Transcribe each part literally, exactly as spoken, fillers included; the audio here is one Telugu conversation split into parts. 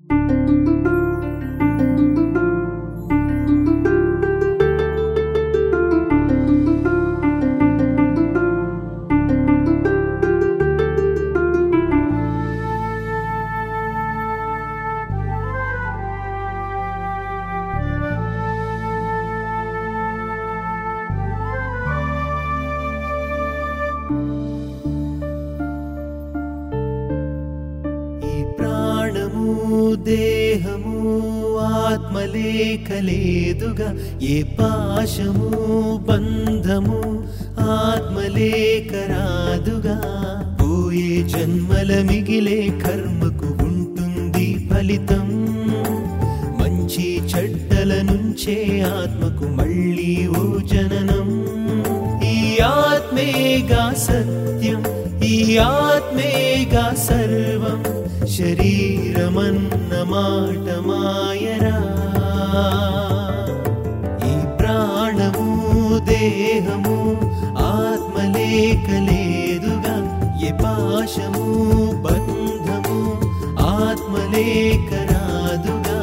దేహము ఆత్మలేఖలేదుగా, ఏ పాశము బంధము ఆత్మలేఖరాదుగా. పోయే జన్మల మిగిలే కర్మకు ఉంటుంది ఫలితం, మంచి చెడ్డల నుంచే ఆత్మకు మళ్ళీ ఓ జననం. ఈ ఆత్మేగా సత్యం, ఈ ఆత్మేగా సర్వం, శరీరమన్న మాట మాయరా. ఈ ప్రాణము దేహము ఆత్మలేఖలేదుగా, ఏ పాశము బంధము ఆత్మలేఖరాదుగా.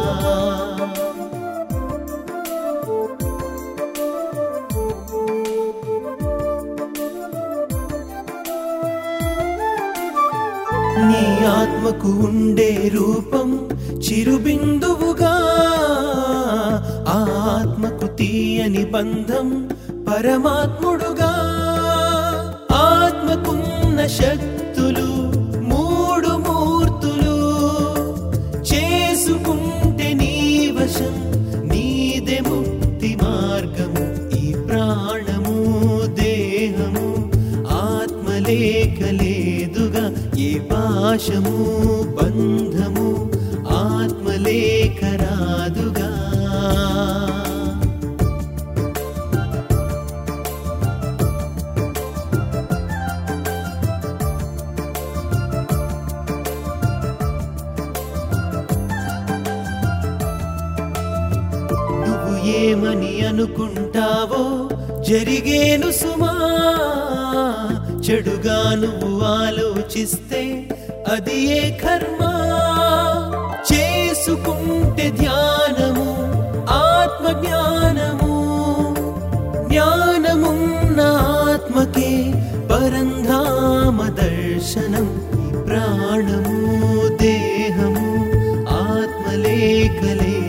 నీ ఆత్మకు ఉండే రూపం చిరుబిందువుగా, ఆ ఆత్మకు తీయని బంధం పరమాత్ముడుగా. ఆత్మకున్న శక్తులు మూడు మూర్తులు, చేసుకుంటే నీ వశం నీదే ముక్తి మార్గము. ఈ ప్రాణము దేహము ఆత్మలేఖలేదుగా, ఏ పాశము బంధము ఆత్మలేఖరాదుగా. నువ్వు ఏమని అనుకుంటావో జరిగేను సుమా, చెడుగా నువ్వు ఆలోచిస్తే అది ఏ కర్మ. చేసుకుంటే ధ్యానము ఆత్మజ్ఞానము, జ్ఞానమున్న ఆత్మకే పరంధామ దర్శనం. ప్రాణము దేహము ఆత్మలేఖలే